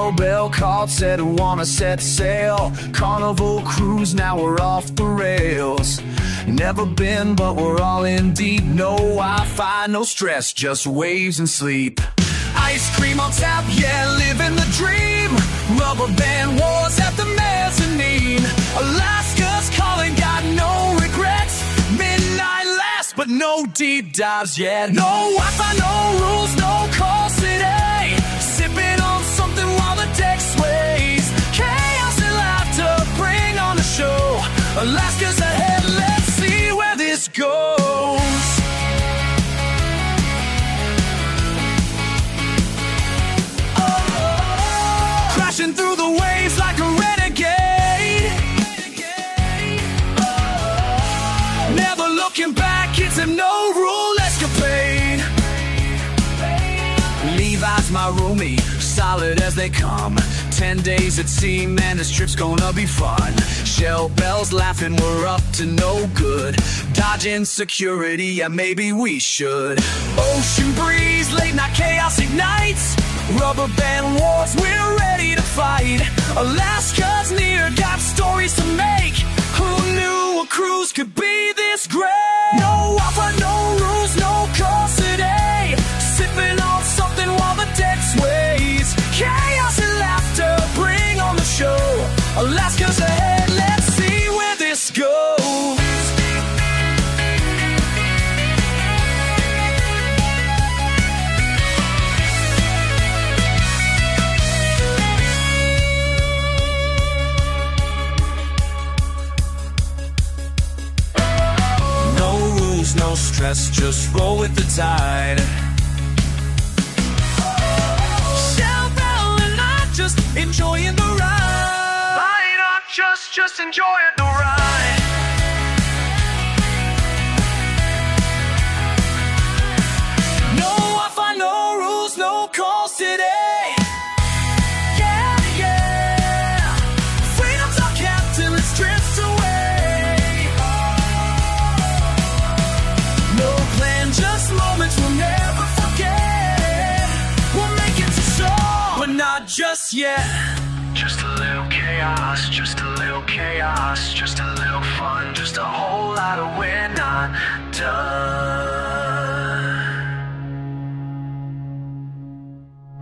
cowbell called, said I wanna set sail. Carnival cruise, now we're off the rails. Never been, but we're all in deep. No Wi-Fi, no stress, just waves and sleep. Ice cream on tap, yeah, living the dream. Rubber band wars at the mezzanine. Alaska's calling, got no regrets. Midnight last, but no deep dives yet. No Wi-Fi, no rules, no calls today. Sipping on something while the deck sways. Chaos and laughter, bring on the show. Alaska's ahead, let's see where this goes. Crashing through the waves like a renegade. Never looking back, it's a no rule escapade. Levi's my roomie, solid as they come. 10 days at sea, man, this trip's gonna be fun. Shell bells laughing, we're up to no good. Dodging security, yeah, maybe we should. Ocean breeze, late night chaos ignites. Rubber band wars, we're ready to fight. Alaska's near, got stories to make. Who knew a cruise could be this great? No offer, no rules, no calls today. Sipping on something while the deck sways. Chaos and laughter, bring on the show. Alaska's ahead, let's see where this goes. No stress, just roll with the tide. Shell bell and I just enjoying the ride. Light up, just enjoying the ride. No Wi-Fi, no rules, no calls today. Yeah, yeah. Freedom's our captain, let's drift away. Just moments we'll never forget. We'll make it to shore, but not just yet. Just a little chaos, just a little chaos, just a little fun, just a whole lot of we're not done.